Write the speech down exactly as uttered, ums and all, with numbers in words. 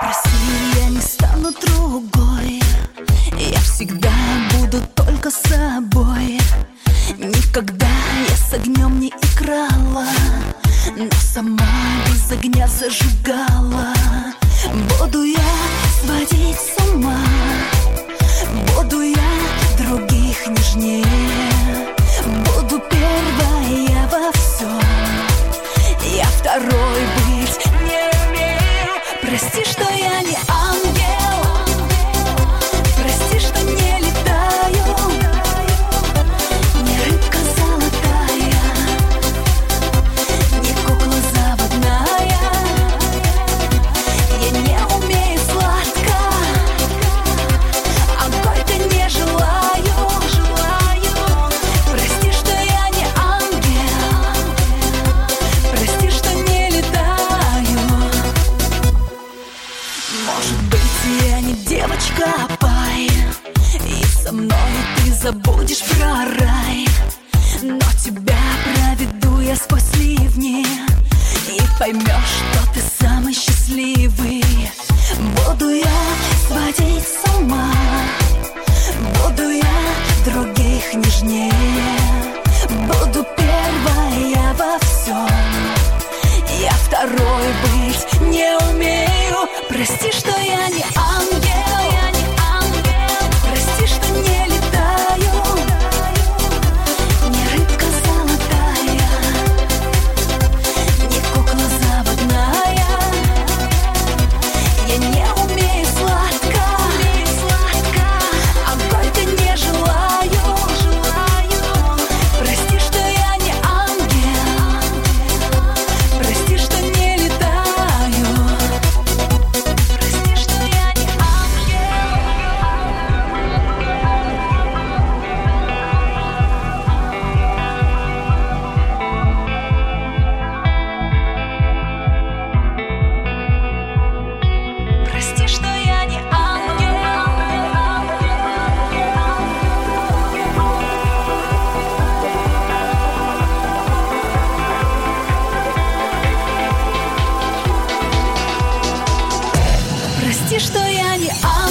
Прости, я не стану другой. Я всегда буду только собой. Никогда я с огнем не играла, но сама без огня зажигала. Буду я сводить с ума, буду я других нежнее, буду первая во всем, я второй быть не умею. Прости, что я не ангел, прости, что не летаю, не рыбка золотая, не кукла заводная. Я не умею сладко, а горько не желаю, желаю. Прости, что я не ангел, прости, что не летаю. Может быть, я не девочка, а пай, и со мной ты забудешь про рай, но тебя проведу я сквозь ливни, и поймешь, что ты самый счастливый. Буду я сводить с ума, буду я других нежнее, буду первая во всем, я второй быть не умею. Прости, что я не ангел, я не ангел, прости, что не летаю, не рыбка золотая, не кукла заводная. Я не умею сладко, а горько не желаю, желаю. Прости, что я не ангел, прости, что не летаю, прости, что я не ангел. Прости, что я не ангел. Прости, что я не ангел.